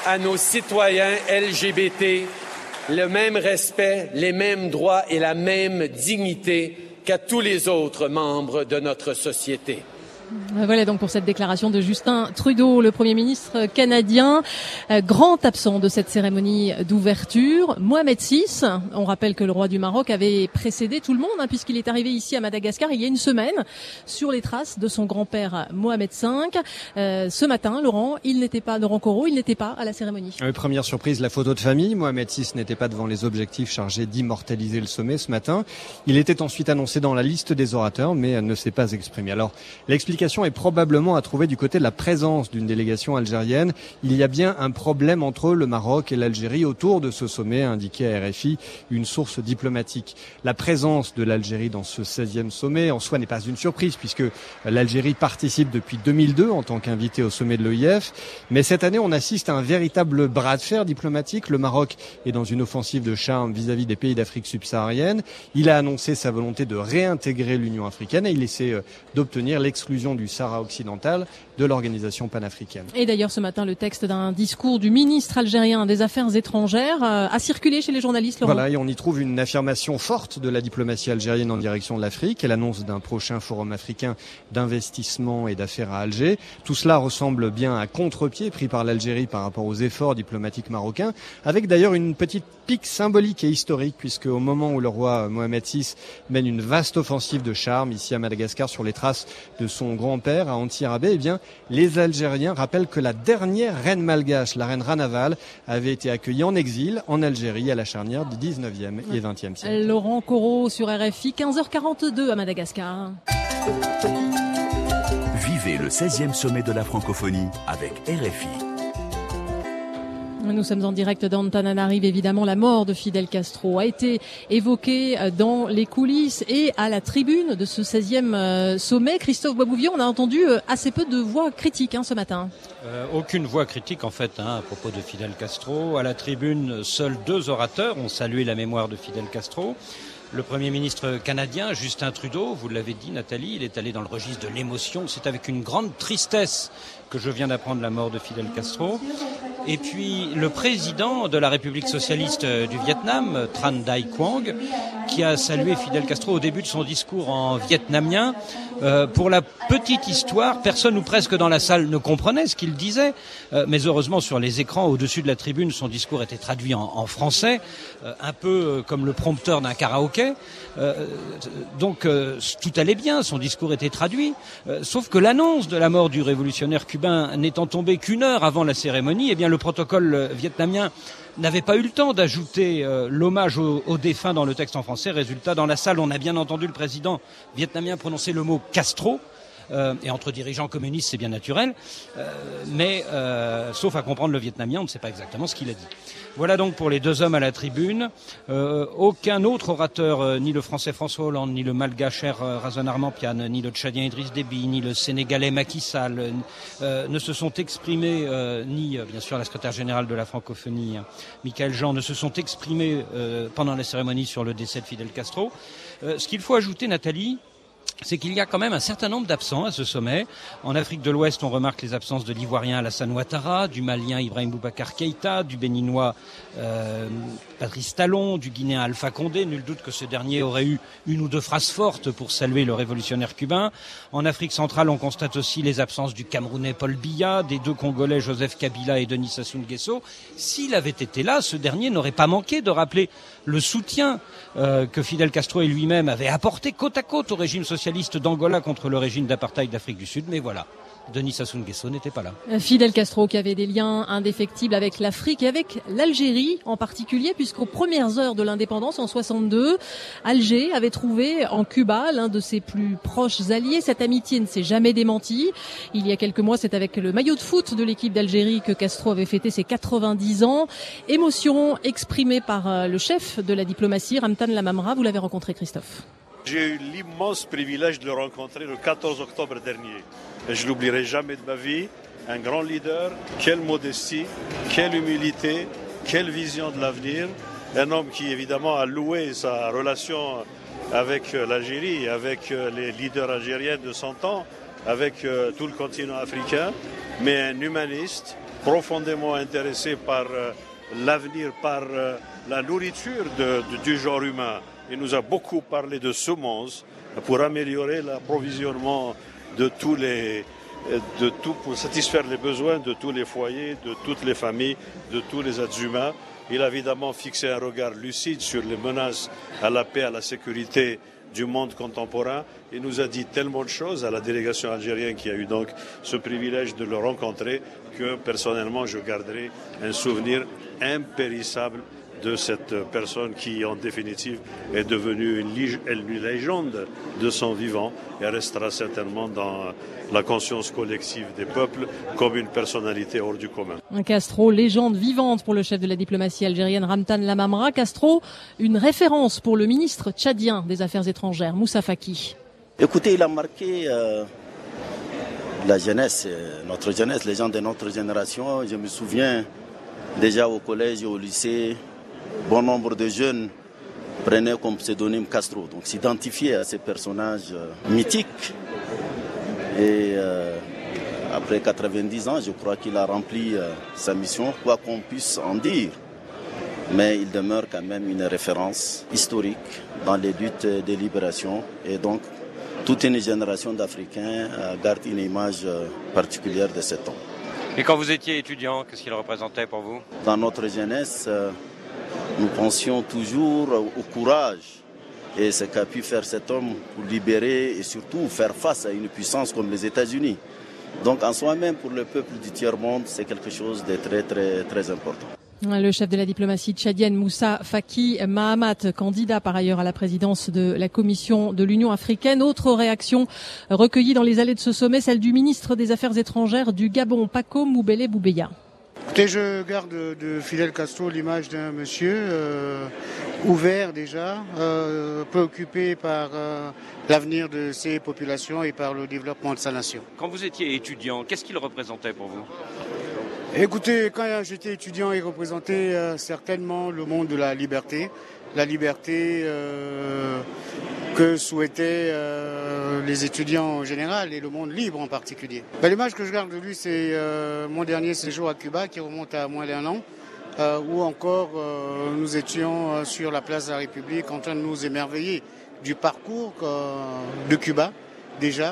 à nos citoyens LGBT le même respect, les mêmes droits et la même dignité qu'à tous les autres membres de notre société. Voilà donc pour cette déclaration de Justin Trudeau, le Premier ministre canadien, grand absent de cette cérémonie d'ouverture. Mohamed VI, on rappelle que le roi du Maroc avait précédé tout le monde puisqu'il est arrivé ici à Madagascar il y a une semaine sur les traces de son grand-père Mohamed V. Ce matin, Laurent Corot, il n'était pas à la cérémonie. Première surprise, la photo de famille. Mohamed VI n'était pas devant les objectifs chargés d'immortaliser le sommet ce matin. Il était ensuite annoncé dans la liste des orateurs mais ne s'est pas exprimé. Alors, l'explication est probablement à trouver du côté de la présence d'une délégation algérienne. Il y a bien un problème entre le Maroc et l'Algérie autour de ce sommet, a indiqué à RFI une source diplomatique. La présence de l'Algérie dans ce 16e sommet en soi n'est pas une surprise puisque l'Algérie participe depuis 2002 en tant qu'invité au sommet de l'OIF. Mais cette année, on assiste à un véritable bras de fer diplomatique. Le Maroc est dans une offensive de charme vis-à-vis des pays d'Afrique subsaharienne. Il a annoncé sa volonté de réintégrer l'Union africaine et il essaie d'obtenir l'exclusion du Sahara occidental de l'organisation panafricaine. Et d'ailleurs, ce matin, le texte d'un discours du ministre algérien des Affaires étrangères a circulé chez les journalistes, Laurent. Voilà, et on y trouve une affirmation forte de la diplomatie algérienne en direction de l'Afrique. Elle annonce d'un prochain forum africain d'investissement et d'affaires à Alger. Tout cela ressemble bien à contre-pied pris par l'Algérie par rapport aux efforts diplomatiques marocains, avec d'ailleurs une petite pique symbolique et historique, puisque au moment où le roi Mohamed VI mène une vaste offensive de charme ici à Madagascar sur les traces de son grand-père à Antsirabe, eh bien, les Algériens rappellent que la dernière reine malgache, la reine Ranaval, avait été accueillie en exil en Algérie à la charnière du 19e et 20e siècle. Laurent Corot sur RFI, 15h42 à Madagascar. Vivez le 16e sommet de la francophonie avec RFI. Nous sommes en direct d'Antananarive. Évidemment, la mort de Fidel Castro a été évoquée dans les coulisses et à la tribune de ce 16e sommet. Christophe Boisbouvier, on a entendu assez peu de voix critiques ce matin. Aucune voix critique en fait à propos de Fidel Castro. À la tribune, seuls 2 orateurs ont salué la mémoire de Fidel Castro. Le Premier ministre canadien, Justin Trudeau, vous l'avez dit Nathalie, il est allé dans le registre de l'émotion. C'est avec une grande tristesse que je viens d'apprendre la mort de Fidel Castro. Et puis le président de la République socialiste du Vietnam, Tran Dai Quang, qui a salué Fidel Castro au début de son discours en vietnamien. Pour la petite histoire, personne ou presque dans la salle ne comprenait ce qu'il disait, mais heureusement sur les écrans au-dessus de la tribune, son discours était traduit en français, un peu comme le prompteur d'un karaoké. Donc tout allait bien, son discours était traduit, sauf que l'annonce de la mort du révolutionnaire cubain n'étant tombée qu'1 heure avant la cérémonie, eh bien le protocole vietnamien n'avait pas eu le temps d'ajouter l'hommage aux défunts dans le texte en français. Résultat, dans la salle, on a bien entendu le président vietnamien prononcer le mot Castro. Et entre dirigeants communistes, c'est bien naturel, mais sauf à comprendre le vietnamien, on ne sait pas exactement ce qu'il a dit. Voilà donc pour les 2 hommes à la tribune. Aucun autre orateur, ni le français François Hollande, ni le malgache Razon Armampian, ni le tchadien Idriss Déby, ni le sénégalais Macky Sall ne se sont exprimés, ni bien sûr la secrétaire générale de la francophonie, Michaël Jean, ne se sont exprimés pendant la cérémonie sur le décès de Fidel Castro. Ce qu'il faut ajouter, Nathalie, c'est qu'il y a quand même un certain nombre d'absents à ce sommet. En Afrique de l'Ouest, on remarque les absences de l'Ivoirien Alassane Ouattara, du Malien Ibrahim Boubacar Keïta, du Béninois Patrice Talon, du Guinéen Alpha Condé. Nul doute que ce dernier aurait eu 1 ou 2 phrases fortes pour saluer le révolutionnaire cubain. En Afrique centrale, on constate aussi les absences du Camerounais Paul Biya, des 2 Congolais Joseph Kabila et Denis Sassou Nguesso. S'il avait été là, ce dernier n'aurait pas manqué de rappeler le soutien que Fidel Castro et lui-même avaient apporté côte à côte au régime socialiste d'Angola contre le régime d'apartheid d'Afrique du Sud. Mais voilà, Denis Sassou Nguesso n'était pas là. Fidel Castro qui avait des liens indéfectibles avec l'Afrique et avec l'Algérie en particulier, puisqu'aux premières heures de l'indépendance en 62, Alger avait trouvé en Cuba l'un de ses plus proches alliés. Cette amitié ne s'est jamais démentie. Il y a quelques mois, c'est avec le maillot de foot de l'équipe d'Algérie que Castro avait fêté ses 90 ans. Émotion exprimée par le chef de la diplomatie, Ramtan Lamamra. Vous l'avez rencontré, Christophe. J'ai eu l'immense privilège de le rencontrer le 14 octobre dernier. Et je ne l'oublierai jamais de ma vie. Un grand leader, quelle modestie, quelle humilité, quelle vision de l'avenir. Un homme qui évidemment a loué sa relation avec l'Algérie, avec les leaders algériens de son temps, avec tout le continent africain, mais un humaniste, profondément intéressé par l'avenir, par la nourriture du genre humain. Il nous a beaucoup parlé de semences pour améliorer l'approvisionnement pour satisfaire les besoins de tous les foyers, de toutes les familles, de tous les êtres humains. Il a évidemment fixé un regard lucide sur les menaces à la paix, à la sécurité du monde contemporain. Il nous a dit tellement de choses à la délégation algérienne qui a eu donc ce privilège de le rencontrer que personnellement je garderai un souvenir impérissable de cette personne qui en définitive est devenue une légende de son vivant et restera certainement dans la conscience collective des peuples comme une personnalité hors du commun. Castro, légende vivante pour le chef de la diplomatie algérienne Ramtan Lamamra. Castro, une référence pour le ministre tchadien des Affaires étrangères, Moussa Faki. Écoutez, il a marqué la jeunesse, notre jeunesse, les gens de notre génération. Je me souviens déjà au collège et au lycée, bon nombre de jeunes prenaient comme pseudonyme Castro, donc s'identifiaient à ces personnages mythiques. Et après 90 ans, je crois qu'il a rempli sa mission, quoi qu'on puisse en dire. Mais il demeure quand même une référence historique dans les luttes de libération. Et donc, toute une génération d'Africains garde une image particulière de cet homme. Et quand vous étiez étudiant, qu'est-ce qu'il représentait pour vous ? Dans notre jeunesse, nous pensions toujours au courage et ce qu'a pu faire cet homme pour libérer et surtout faire face à une puissance comme les États-Unis. Donc en soi-même, pour le peuple du tiers-monde, c'est quelque chose de très très très important. Le chef de la diplomatie tchadienne Moussa Faki Mahamat, candidat par ailleurs à la présidence de la Commission de l'Union africaine. Autre réaction recueillie dans les allées de ce sommet, celle du ministre des Affaires étrangères du Gabon, Paco Moubele Boubeya. Écoutez, je garde de Fidel Castro l'image d'un monsieur ouvert déjà, préoccupé par l'avenir de ses populations et par le développement de sa nation. Quand vous étiez étudiant, qu'est-ce qu'il représentait pour vous ? Écoutez, quand j'étais étudiant, il représentait certainement le monde de la liberté que souhaitaient les étudiants en général et le monde libre en particulier. L'image que je garde de lui, c'est mon dernier séjour à Cuba qui remonte à moins d'1 an, où encore nous étions sur la place de la République en train de nous émerveiller du parcours de Cuba, déjà,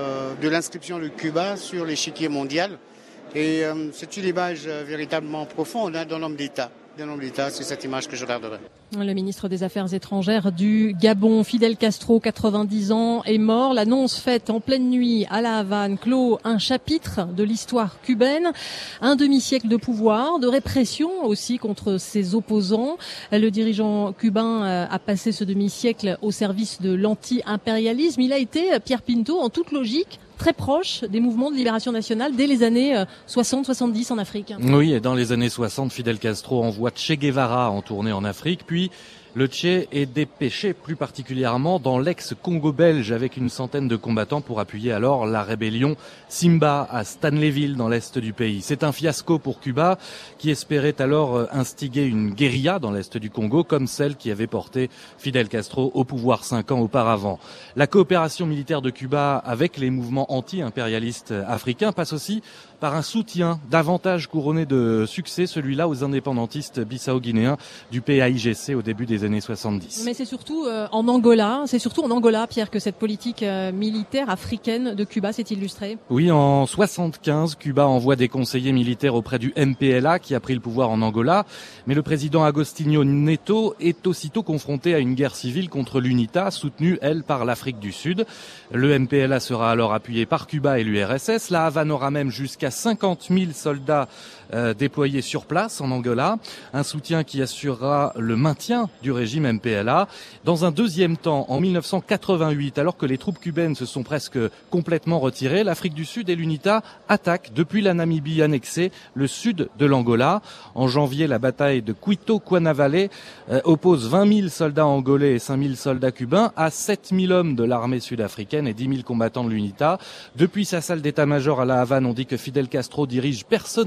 de l'inscription de Cuba sur l'échiquier mondial. Et c'est une image véritablement profonde d'un homme d'État. C'est cette image que je garderai. Le ministre des Affaires étrangères du Gabon, Fidel Castro, 90 ans, est mort. L'annonce faite en pleine nuit à La Havane clôt un chapitre de l'histoire cubaine. Un demi-siècle de pouvoir, de répression aussi contre ses opposants. Le dirigeant cubain a passé ce demi-siècle au service de l'anti-impérialisme. Il a été, Pierre Pinto, en toute logique, très proche des mouvements de libération nationale dès les années 60-70 en Afrique. Oui, et dans les années 60, Fidel Castro envoie Che Guevara en tournée en Afrique, puis le Che est dépêché plus particulièrement dans l'ex-Congo belge avec une centaine de combattants pour appuyer alors la rébellion Simba à Stanleyville dans l'est du pays. C'est un fiasco pour Cuba qui espérait alors instiguer une guérilla dans l'est du Congo comme celle qui avait porté Fidel Castro au pouvoir 5 ans auparavant. La coopération militaire de Cuba avec les mouvements anti-impérialistes africains passe aussi par un soutien davantage couronné de succès, celui-là aux indépendantistes bissau-guinéens du PAIGC au début des années 70. Mais c'est surtout en Angola, Pierre, que cette politique militaire africaine de Cuba s'est illustrée. Oui, en 75, Cuba envoie des conseillers militaires auprès du MPLA qui a pris le pouvoir en Angola, mais le président Agostinho Neto est aussitôt confronté à une guerre civile contre l'UNITA, soutenue, elle, par l'Afrique du Sud. Le MPLA sera alors appuyé par Cuba et l'URSS. La Havane aura même jusqu'à 50 000 soldats déployés sur place en Angola, un soutien qui assurera le maintien du régime MPLA. Dans un deuxième temps, en 1988, alors que les troupes cubaines se sont presque complètement retirées, l'Afrique du Sud et l'UNITA attaquent depuis la Namibie annexée le sud de l'Angola. En janvier, la bataille de Cuito-Cuanavale oppose 20 000 soldats angolais et 5 000 soldats cubains à 7 000 hommes de l'armée sud-africaine et 10 000 combattants de l'UNITA. Depuis sa salle d'état-major à La Havane, on dit que Fidel Castro dirige personnellement les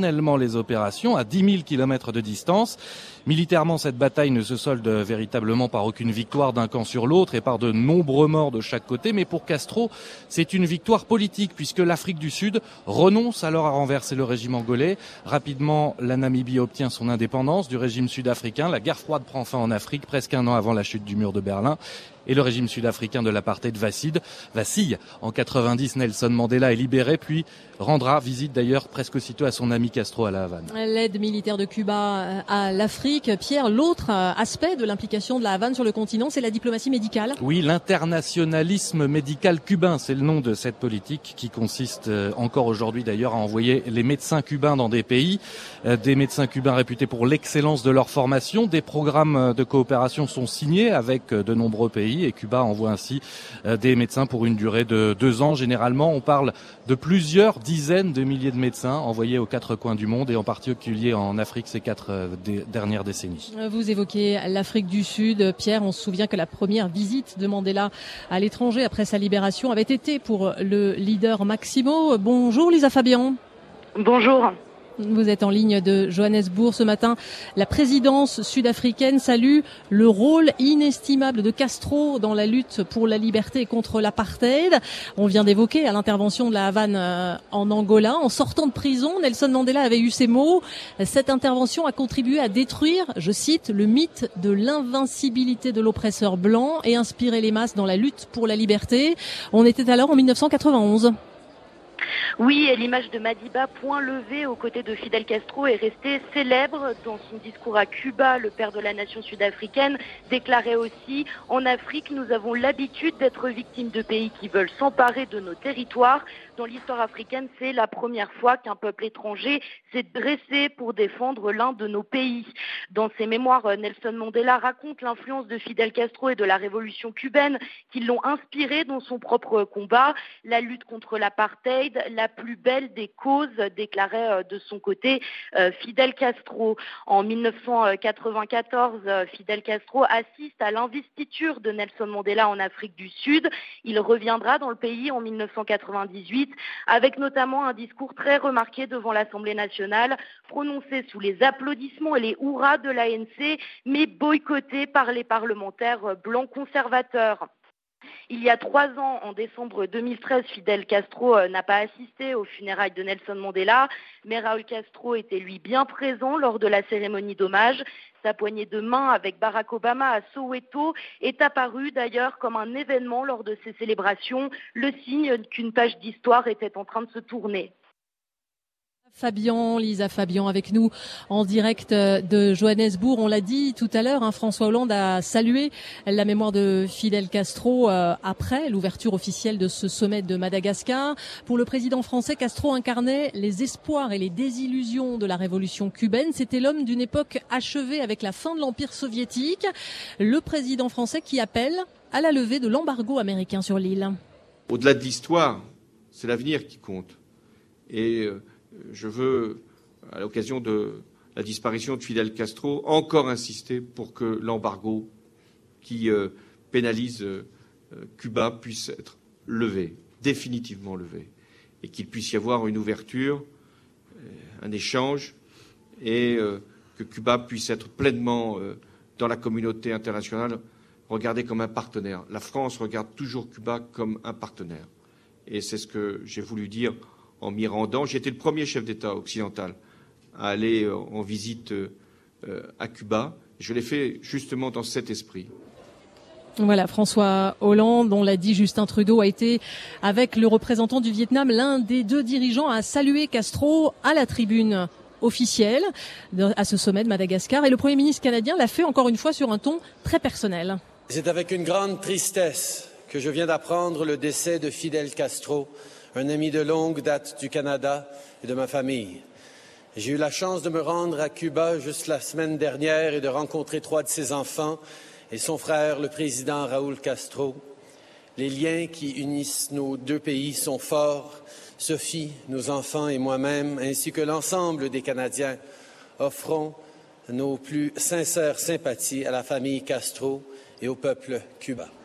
ces opérations à 10 000 kilomètres de distance. Militairement, cette bataille ne se solde véritablement par aucune victoire d'un camp sur l'autre et par de nombreux morts de chaque côté. Mais pour Castro, c'est une victoire politique puisque l'Afrique du Sud renonce alors à renverser le régime angolais. Rapidement, la Namibie obtient son indépendance du régime sud-africain. La guerre froide prend fin en Afrique, presque un an avant la chute du mur de Berlin. Et le régime sud-africain de l'apartheid vacille. En 90, Nelson Mandela est libéré, puis rendra visite d'ailleurs presque aussitôt à son ami Castro à La Havane. L'aide militaire de Cuba à l'Afrique. Pierre, l'autre aspect de l'implication de La Havane sur le continent, c'est la diplomatie médicale. Oui, l'internationalisme médical cubain, c'est le nom de cette politique qui consiste encore aujourd'hui d'ailleurs à envoyer les médecins cubains dans des pays, des médecins cubains réputés pour l'excellence de leur formation. Des programmes de coopération sont signés avec de nombreux pays et Cuba envoie ainsi des médecins pour une durée de 2 ans. Généralement, on parle de plusieurs dizaines de milliers de médecins envoyés aux 4 coins du monde et en particulier en Afrique ces 4 dernières décennies. Vous évoquez l'Afrique du Sud. Pierre, on se souvient que la première visite de Mandela à l'étranger après sa libération avait été pour le leader Maximo. Bonjour Lisa Fabian. Bonjour. Vous êtes en ligne de Johannesburg ce matin. La présidence sud-africaine salue le rôle inestimable de Castro dans la lutte pour la liberté et contre l'apartheid. On vient d'évoquer à l'intervention de la Havane en Angola. En sortant de prison, Nelson Mandela avait eu ces mots. Cette intervention a contribué à détruire, je cite, le mythe de l'invincibilité de l'oppresseur blanc et inspirer les masses dans la lutte pour la liberté. On était alors en 1991. Oui, et l'image de Madiba, point levé aux côtés de Fidel Castro, est restée célèbre. Dans son discours à Cuba, le père de la nation sud-africaine déclarait aussi « En Afrique, nous avons l'habitude d'être victimes de pays qui veulent s'emparer de nos territoires. Dans l'histoire africaine, c'est la première fois qu'un peuple étranger s'est dressé pour défendre l'un de nos pays. » Dans ses mémoires, Nelson Mandela raconte l'influence de Fidel Castro et de la révolution cubaine qui l'ont inspiré dans son propre combat. La lutte contre l'apartheid, la plus belle des causes, déclarait de son côté Fidel Castro. En 1994, Fidel Castro assiste à l'investiture de Nelson Mandela en Afrique du Sud. Il reviendra dans le pays en 1998 avec notamment un discours très remarqué devant l'Assemblée nationale, prononcé sous les applaudissements et les hurrahs de l'ANC, mais boycotté par les parlementaires blancs conservateurs. Il y a 3 ans, en décembre 2013, Fidel Castro n'a pas assisté aux funérailles de Nelson Mandela, mais Raúl Castro était lui bien présent lors de la cérémonie d'hommage. Sa poignée de main avec Barack Obama à Soweto est apparue d'ailleurs comme un événement lors de ces célébrations, le signe qu'une page d'histoire était en train de se tourner. Lisa Fabian avec nous en direct de Johannesburg. On l'a dit tout à l'heure, François Hollande a salué la mémoire de Fidel Castro après l'ouverture officielle de ce sommet de Madagascar. Pour le président français, Castro incarnait les espoirs et les désillusions de la révolution cubaine. C'était l'homme d'une époque achevée avec la fin de l'Empire soviétique. Le président français qui appelle à la levée de l'embargo américain sur l'île. Au-delà de l'histoire, c'est l'avenir qui compte. Et je veux, à l'occasion de la disparition de Fidel Castro, encore insister pour que l'embargo qui pénalise Cuba puisse être levé, définitivement levé, et qu'il puisse y avoir une ouverture, un échange, et que Cuba puisse être pleinement dans la communauté internationale regardé comme un partenaire. La France regarde toujours Cuba comme un partenaire. Et c'est ce que j'ai voulu dire en m'y rendant. J'ai été le premier chef d'État occidental à aller en visite à Cuba. Je l'ai fait justement dans cet esprit. Voilà, François Hollande, on l'a dit, Justin Trudeau a été, avec le représentant du Vietnam, l'un des 2 dirigeants à saluer Castro à la tribune officielle à ce sommet de Madagascar. Et le Premier ministre canadien l'a fait encore une fois sur un ton très personnel. C'est avec une grande tristesse que je viens d'apprendre le décès de Fidel Castro, un ami de longue date du Canada et de ma famille. J'ai eu la chance de me rendre à Cuba juste la semaine dernière et de rencontrer 3 de ses enfants et son frère, le président Raúl Castro. Les liens qui unissent nos 2 pays sont forts. Sophie, nos enfants et moi-même, ainsi que l'ensemble des Canadiens, offrons nos plus sincères sympathies à la famille Castro et au peuple cubain.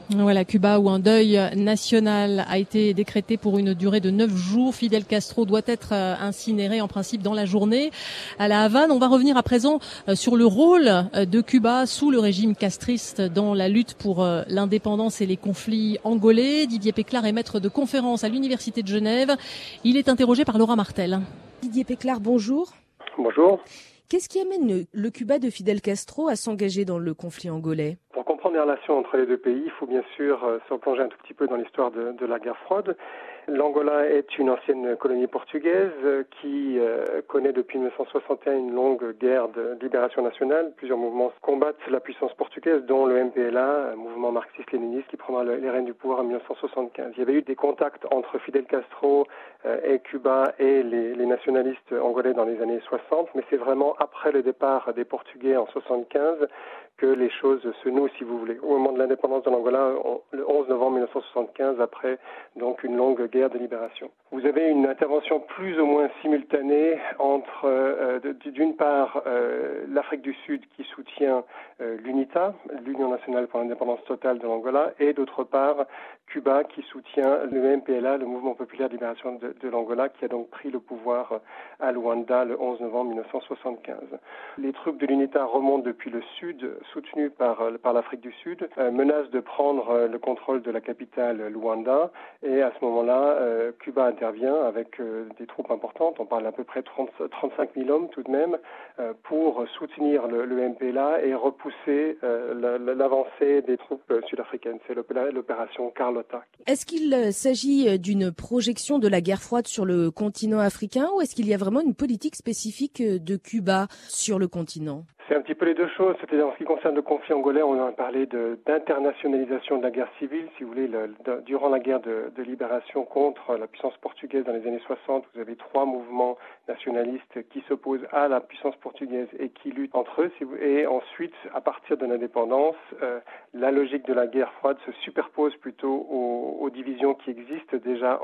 Voilà, Cuba où un deuil national a été décrété pour une durée de 9 jours. Fidel Castro doit être incinéré en principe dans la journée à La Havane. On va revenir à présent sur le rôle de Cuba sous le régime castriste dans la lutte pour l'indépendance et les conflits angolais. Didier Péclard est maître de conférence à l'Université de Genève. Il est interrogé par Laura Martel. Didier Péclard, bonjour. Bonjour. Qu'est-ce qui amène le Cuba de Fidel Castro à s'engager dans le conflit angolais ? Pour comprendre les relations entre les deux pays, il faut bien sûr se replonger un tout petit peu dans l'histoire de la guerre froide. L'Angola est une ancienne colonie portugaise qui connaît depuis 1961 une longue guerre de libération nationale. Plusieurs mouvements combattent la puissance portugaise, dont le MPLA, un mouvement marxiste-léniniste qui prendra les rênes du pouvoir en 1975. Il y avait eu des contacts entre Fidel Castro et Cuba et les nationalistes angolais dans les années 60, mais c'est vraiment après le départ des Portugais en 75 que les choses se nouent, si vous voulez. Au moment de l'indépendance de l'Angola, le 11 novembre 1975, après donc une longue guerre de libération. Vous avez une intervention plus ou moins simultanée entre, d'une part, l'Afrique du Sud qui soutient l'UNITA, l'Union nationale pour l'indépendance totale de l'Angola, et d'autre part, Cuba qui soutient le MPLA, le Mouvement populaire de libération de l'Angola, qui a donc pris le pouvoir à Luanda le 11 novembre 1975. Les troupes de l'UNITA remontent depuis le sud, soutenues par l'Afrique du Sud, menacent de prendre le contrôle de la capitale Luanda, et à ce moment-là, Cuba intervient avec des troupes importantes, on parle à peu près de 35 000 hommes tout de même, pour soutenir le MPLA et repousser l'avancée des troupes sud-africaines. C'est l'opération Carlota. Est-ce qu'il s'agit d'une projection de la guerre froide sur le continent africain ou est-ce qu'il y a vraiment une politique spécifique de Cuba sur le continent ? C'est un petit peu les deux choses. C'est-à-dire, en ce qui concerne le conflit angolais, on a parlé d'internationalisation de la guerre civile. Si vous voulez, durant la guerre de libération contre la puissance portugaise dans les années 60, vous avez 3 mouvements nationalistes qui s'opposent à la puissance portugaise et qui luttent entre eux. Et ensuite, à partir de l'indépendance, la logique de la guerre froide se superpose plutôt aux divisions qui existent déjà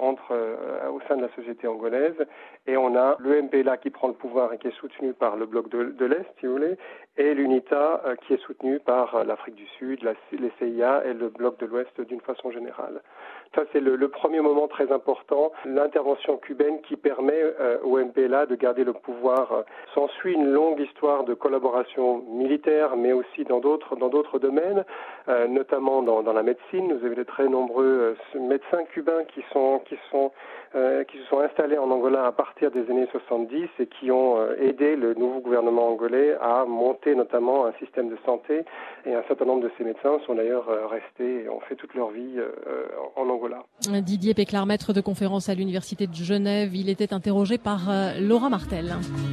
au sein de la société angolaise. Et on a le MPLA qui prend le pouvoir et qui est soutenu par le bloc de l'Est, si vous voulez, et l'UNITA qui est soutenue par l'Afrique du Sud, les CIA et le bloc de l'Ouest d'une façon générale. Ça, c'est le premier moment très important, l'intervention cubaine qui permet au MPLA de garder le pouvoir. S'ensuit une longue histoire de collaboration militaire, mais aussi dans d'autres domaines, notamment dans la médecine. Vous avez de très nombreux médecins cubains qui se sont installés en Angola à partir des années 70 et qui ont aidé le nouveau gouvernement angolais à monter notamment un système de santé. Et un certain nombre de ces médecins sont d'ailleurs restés et ont fait toute leur vie en Angola. Didier Péclard, maître de conférence à l'Université de Genève, il était interrogé par Laura Martel.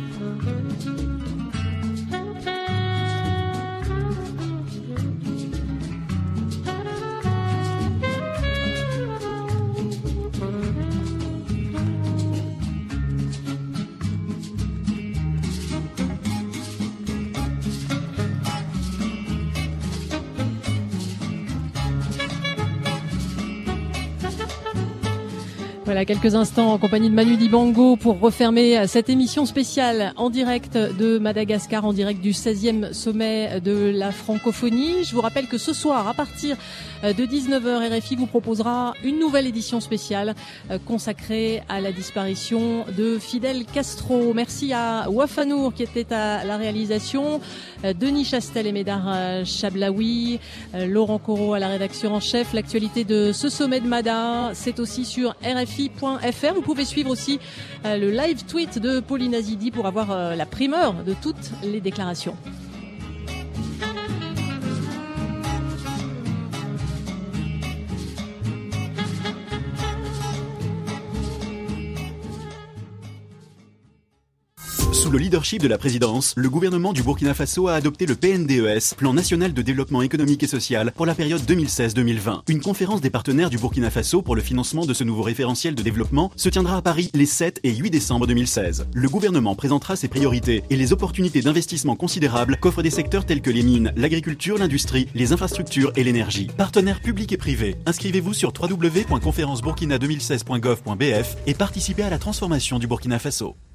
Voilà, quelques instants en compagnie de Manu Dibango pour refermer cette émission spéciale en direct de Madagascar, en direct du 16e sommet de la francophonie. Je vous rappelle que ce soir, à partir de 19h, RFI vous proposera une nouvelle édition spéciale consacrée à la disparition de Fidel Castro. Merci à Wafanour qui était à la réalisation, Denis Chastel et Médard Chablaoui, Laurent Corot à la rédaction en chef. L'actualité de ce sommet de Mada, c'est aussi sur RFI.fr. Vous pouvez suivre aussi le live tweet de Pauline Azidi pour avoir la primeur de toutes les déclarations. Sous le leadership de la présidence, le gouvernement du Burkina Faso a adopté le PNDES, Plan national de développement économique et social pour la période 2016-2020. Une conférence des partenaires du Burkina Faso pour le financement de ce nouveau référentiel de développement se tiendra à Paris les 7 et 8 décembre 2016. Le gouvernement présentera ses priorités et les opportunités d'investissement considérables qu'offrent des secteurs tels que les mines, l'agriculture, l'industrie, les infrastructures et l'énergie. Partenaires publics et privés, inscrivez-vous sur www.conférenceburkina2016.gov.bf et participez à la transformation du Burkina Faso.